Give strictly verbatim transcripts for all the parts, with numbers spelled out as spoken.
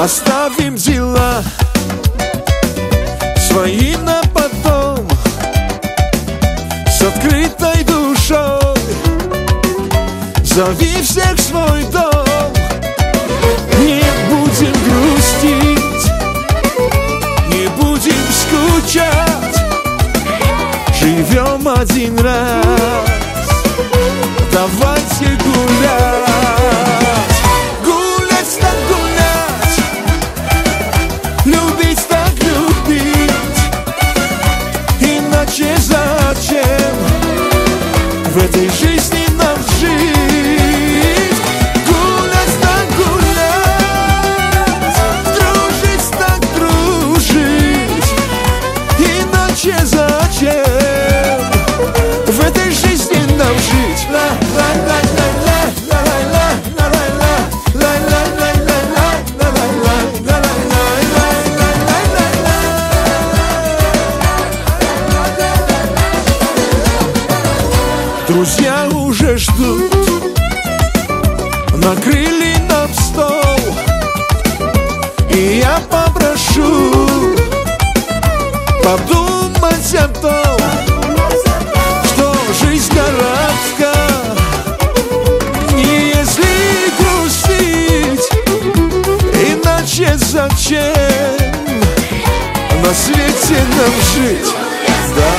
Оставим дела свои на потом, с открытой душой зови всех в свой дом. Не будем грустить, не будем скучать, живем один раз, давайте гулять. Гулять так гулять, любить так любить, иначе зачем в этой жизни нам жить? Гулять так гулять, дружить так дружить, иначе зачем в этой жизни нам жить? Друзья уже ждут, накрыли нам стол, и я попрошу подумать о том, что жизнь короткая, не если грустить, иначе зачем на свете нам жить? Да.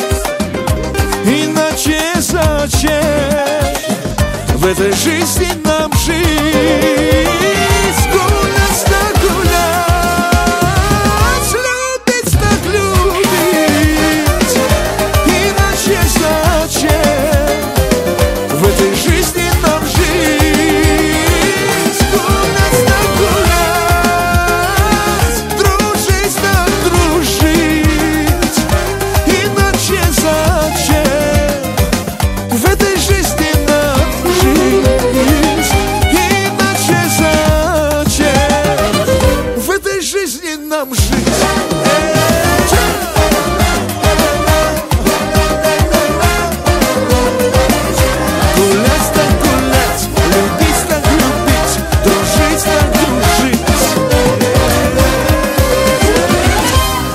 В этой жизни